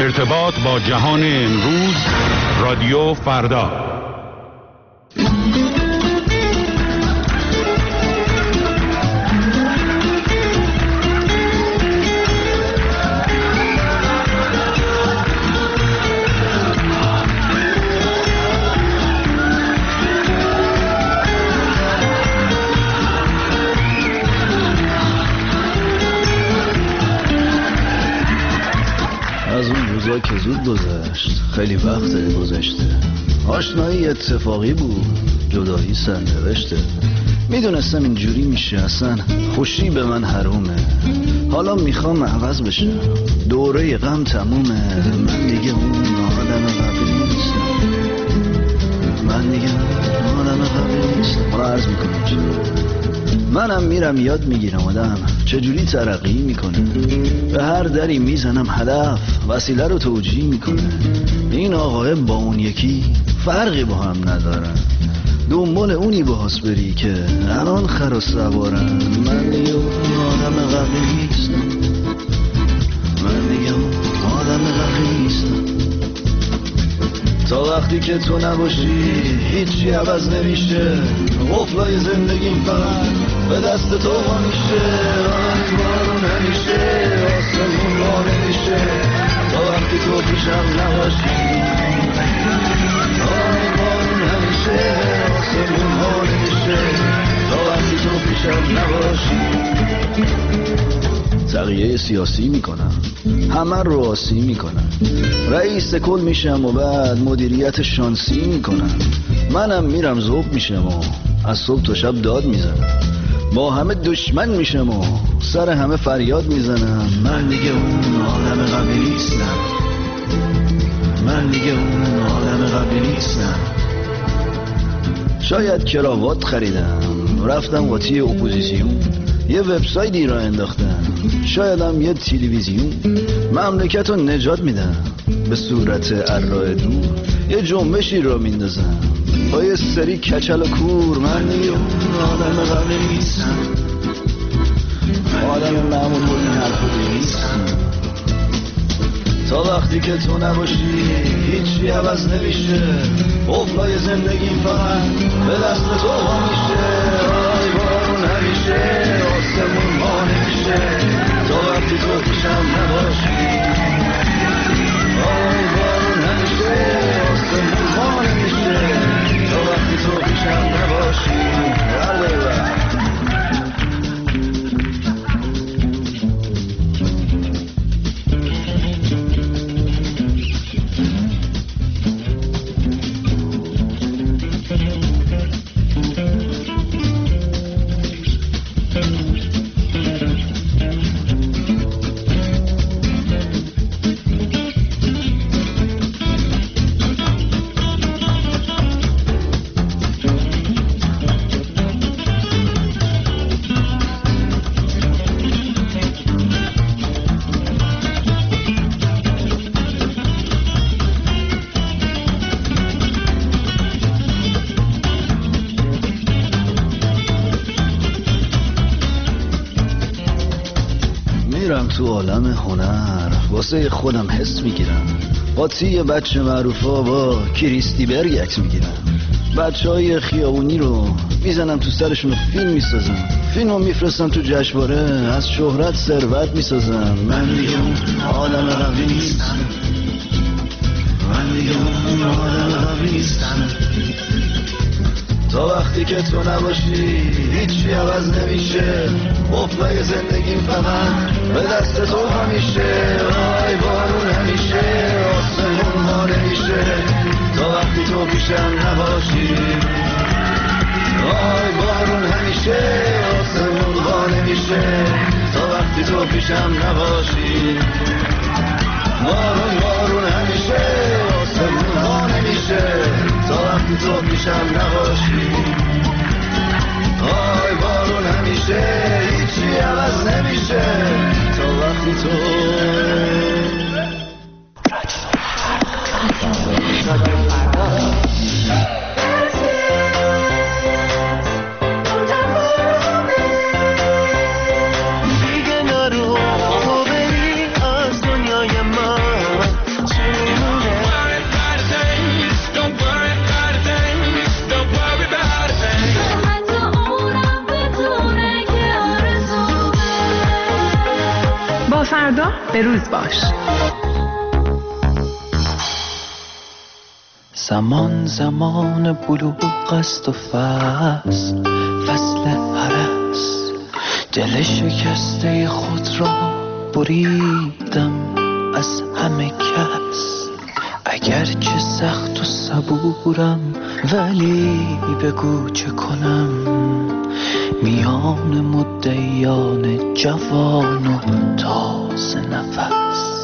ارتباط با جهان امروز، رادیو فردا. از اون روزا که زود گذشت، خیلی وقت گذشته. آشنایی اتفاقی بود، جدایی سرنوشته. میدونستم اینجوری میشه، اصلا خوشی به من حرومه. حالا میخوام عوض بشم، دوره غم تمومه. من دیگه اون آدم قبلی نیستم، من دیگه اون آدم قبلی نیستم. حالا عرض میکنم چی؟ منم میرم یاد میگیرم آدم چجوری ترقی میکنه. به هر دری میزنم هدف وسیله رو توجیه میکنه. این آقای با اون یکی فرقی با هم ندارن، دنبال اونی باهاس بری که الان خر و سوارن. من دیگه اون آدم قبلی نیستم، من دیگه اون آدم قبلی نیستم. تا وقتی که تو نباشی هیچی عوض نمیشه. قفلای زندگیم فقط به دست تو ها میشه. بارون همیشه آسمون ها نمیشه. تا وقتی تو پیشم نباشی بارون همیشه آسمون ها نمیشه. تا وقتی تو پیشم نباشی. تغییه سیاسی میکنم، همه رو آسی میکنم. رئیس کل میشم و بعد مدیریت شانسی میکنم. منم میرم ذوب میشم و از صبح تا شب داد میزنم. با همه دشمن میشم و سر همه فریاد میزنم. من دیگه اون آدم قبلی نیستم، من دیگه اون آدم قبلی نیستم. شاید کراوات خریدم، رفتم قاطی اپوزیسیون، یه وبسایتی را انداختم. شایدم یه تلویزیون مملکت رو نجات میدم. به صورت ارائه دور یه جنبشی را میندازم با یه سری کچل و کور. من دیگه اون آدم قبلی نیستم، آدم معمول بود این حرفو نیستم. تا وقتی که تو نباشی هیچی عوض نمیشه. قفلای زندگیم فقط به دست تو ها میشه. آی بارون همیشه آسمون ها نمیشه. تا وقتی تو پیشم نباشی آی بارون همیشه آسمون ها نمیشه. تا وقتی تو پیشم نباشی. تو عالم هنر واسه خودم حس میگیرم. قاطی بچه معروفا با کریستی برگ عکس میگیرم. بچه های خیابونی رو میزنم تو سرشون و فیلم میسازم. فیلم رو میفرستم تو جشنواره، از شهرت ثروت میسازم. من دیگه اون آدم قبلی نیستم، من دیگه اون آدم قبلی نیستم. تا وقتی که تو نباشی هیچی عوض نمیشه. قفلای زندگیم فقط به دست تو همیشه. آی بارون همیشه آسمون ها نمیشه. تا وقتی تو پیشم نباشی آی بارون همیشه آسمون ها نمیشه. تا وقتی تو پیشم نباشی بارون همیشه آسمون ها نمیشه. تا وقتی تو پیشم نباشی آی بارون همیشه هیچی عوض نمیشه. تا وقتی تو دیگه نرو تو بری از دنیای من. به روز باش. زمان بلوغ است و فصل هرس، دل شکسته خود را بریدم از همه کس. اگرچه سخت و صبورم ولی بگو چه کنم، میان مدعیان جوان و تازه نفس.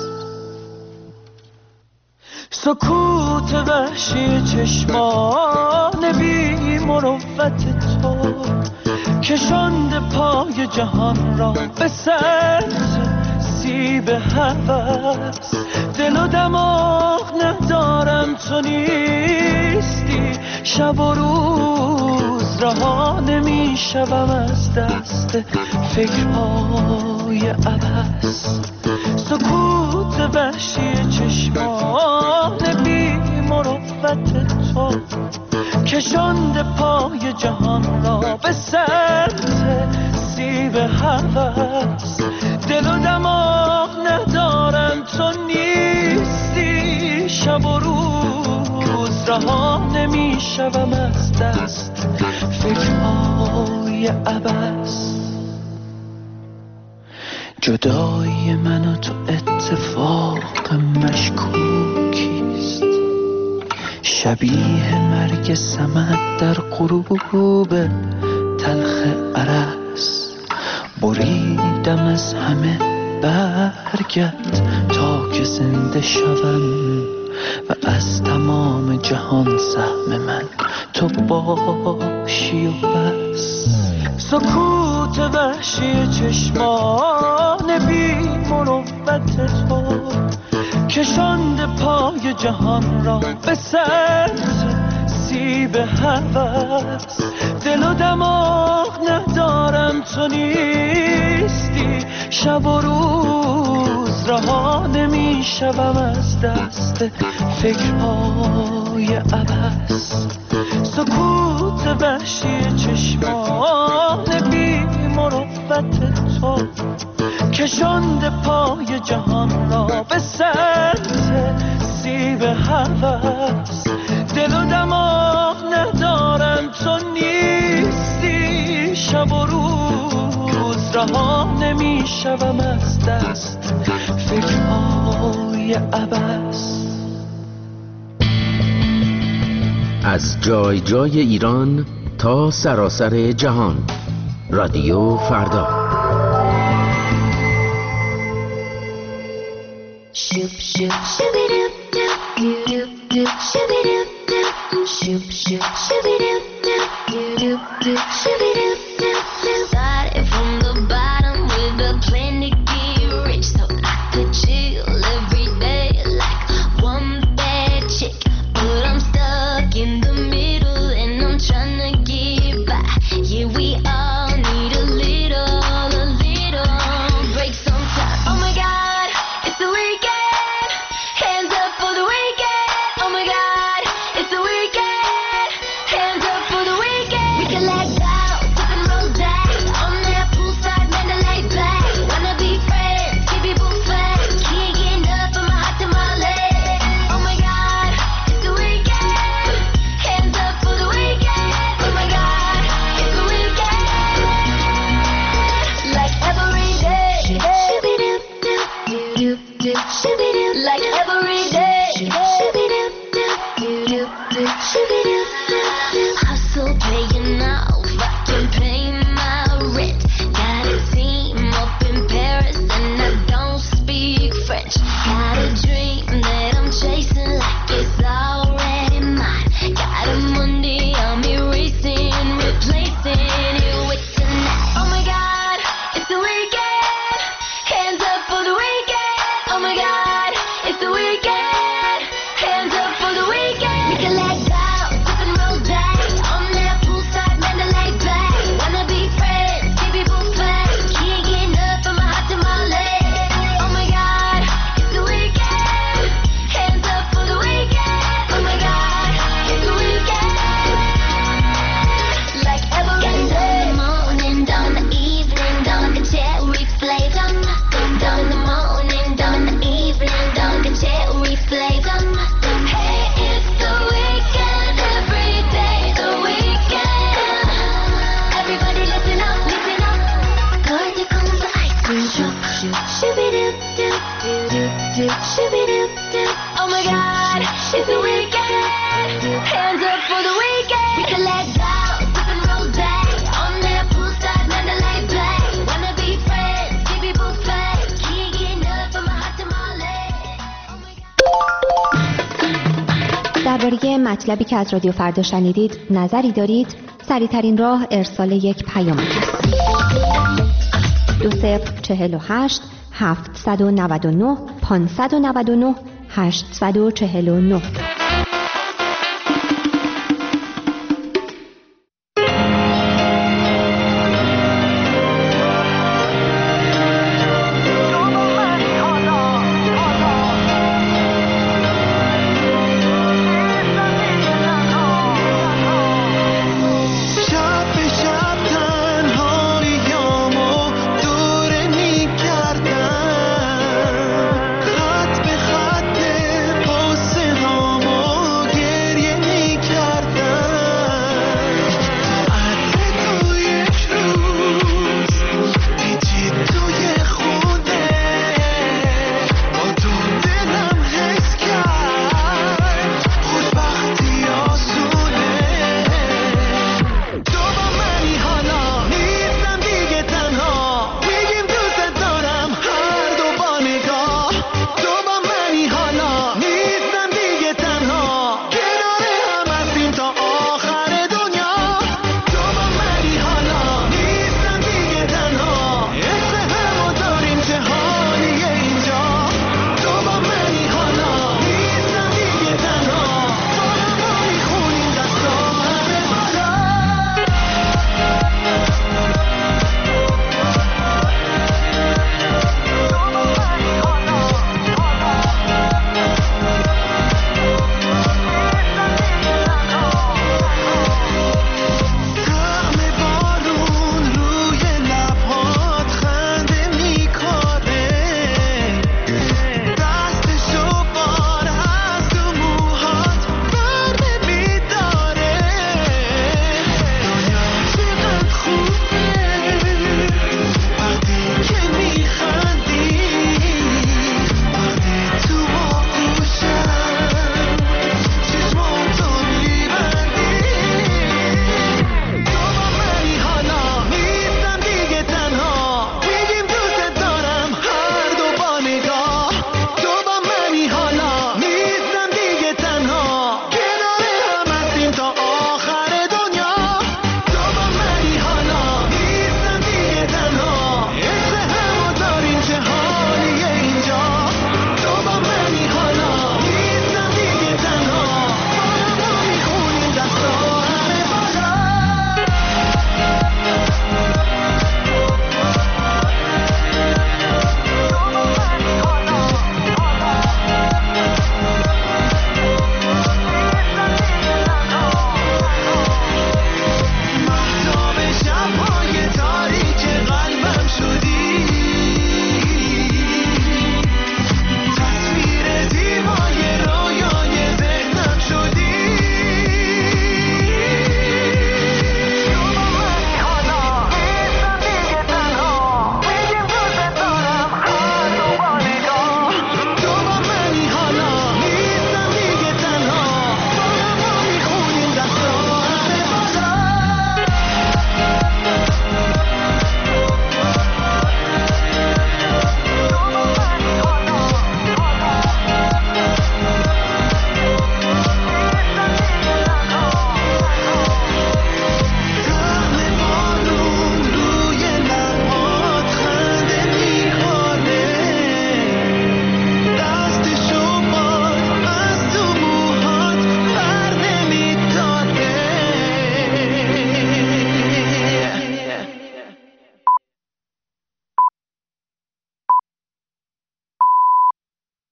سکوت وحشی چشمان بی مروت تو کشانده پای جهان را به سمت سیب هوس. دل و دماغ ندارم تو نیستی، شب و روز رها نمیشوم از دست فکرهای عبث. سکوت وحشی چشمان بی مروت تو کشانده پای جهان را به سمت سیب هوس. دل و دماغ ندارم تو نیستی، شب و روز رها نمیشوم از دست فکرهای عبث. جدایی من و تو اتفاق مشکوکیست، شبیه مرگ سمت در غروب تلخ ارس. بریدم از همه برگت تا که زنده شوم و از تمام جهان سهم من تو باشی و بس. سکوت وحشی چشمان بی مروت تو کشانده پای جهان را به سمت سیب هوس. دل و دماغ ندارم تو نیستی، شب و روز رها نمیشوم از دست فکرهای عبث. سکوت وحشی چشمان بی مروت تو کشانده پای جهان را به سمت سیب هوس. دل و دماغ ندارم تو نیستی، شب و روز رها نمیشوم از دست فکرهای عبث. از جای جای ایران تا سراسر جهان، رادیو فردا. Shoop shoop shooby doop doop doop doop shooby doop doop. Shoop shoop shooby doop doop doop doop shooby doop doop doop. Started from the bottom with a plan to get rich, so I could chill every day like one bad chick. But I'm stuck in the middle and I'm trying to get by. Yeah, we all need a little break sometimes. Oh my God, it's the weekend. Hands up for the weekend. Oh my God, it's the weekend. Hands up for the weekend. We can let go, we can roll down on that poolside Mandalay Bay. Wanna be friends, keep people fed. Can't get enough of my heart to my leg. Oh my God, it's the weekend. Hands up for the weekend. Oh my God, it's the weekend. Like every day. Shooby doop doop doop doop shooby doop. Like every day. Shooby doop doop doop doop shooby doop doop. Hustle paying off, I can pay my rent. Got a team up in Paris and I don't speak French. Got a dream that I'm chasing like it's already mine. Got a Monday, I'm erasing, replacing it with tonight. Oh my God, it's the weekend. Hands up for the weekend. Oh my God, it's the weekend. Hands up for the weekend. We can let go, we can roll down on that poolside Mandalay Bay. Wanna be friends, keep people fed. Can't get enough of my heart to my leg. Oh my God, it's the doop, shoo-be-doop, doop. Oh my God, it's the weekend. Hands up for the weekend. We can let go, sipping rosé on that poolside Mandalay Bay. Wanna be friends, give me buffet. Can't get enough of my hot tamale. Oh my God. درباره مطلبی که از رادیو فردا شنیدید نظری دارید؟ سریع‌ترین راه ارسال یک پیام است. 2048 799 599 849